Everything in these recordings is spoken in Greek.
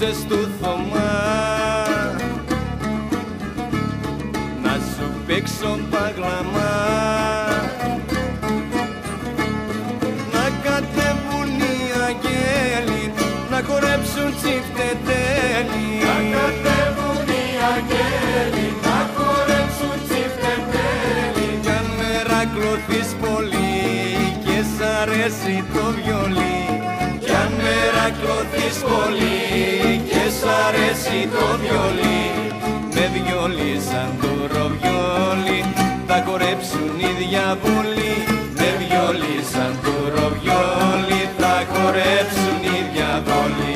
μπορούσες του Θωμά να σου παίξω παγλαμά, να κατέβουν οι αγγέλοι να χορέψουν τσιφτετέλι, να κατέβουν οι αγγέλοι να χορέψουν τσιφτετέλι. Κι αν μερακλωθείς πολύ και σ' αρέσει το βιολί, κι αν μερακλωθείς πολύ και σ' αρέσει το βιολί, με βιολί σαν το ροβιόλι θα χορέψουν οι διαβολοί, με βιολί σαν το ροβιόλι θα χορέψουν οι διαβολοί.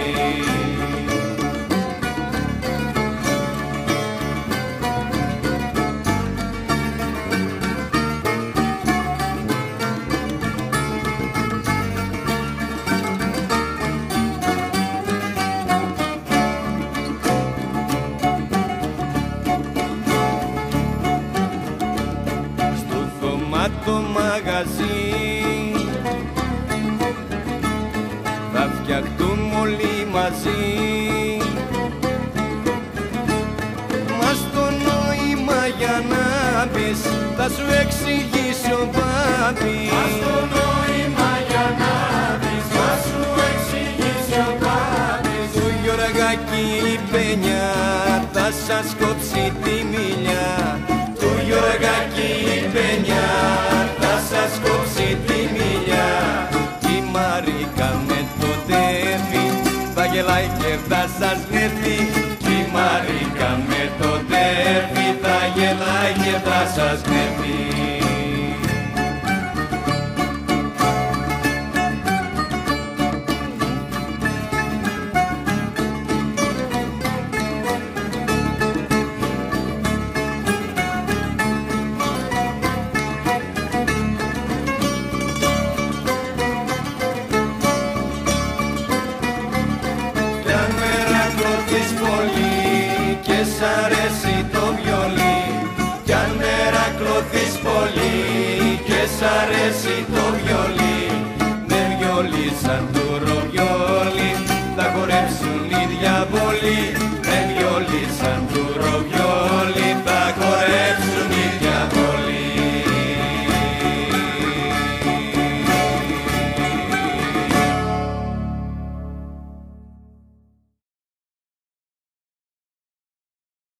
Το μαγαζί θα φτιαχτούμε όλοι μαζί, μας το νόημα για να μπεις θα σου εξηγήσει ο Πάπης, μας το νόημα για να μπεις θα σου εξηγήσει ο Πάπης. Του Γιωργάκη η παινιά θα σας κόψει τη μιλιά, του Γιωργάκη η παινιά θα σας κόψει τη μιλιά. Η Μαρίκα με το τέφι θα γελάει και θα σας γνεύει, η Μαρίκα με το τέφι θα γελάει και θα σας γνεύει. Και σ' αρέσει το βιολί, κι αν μερακλωθείς πολύ και σ' αρέσει το βιολί, με βιολί σαν το ροβιόλι θα χορέψουν οι διαβολοί, με βιολί σαν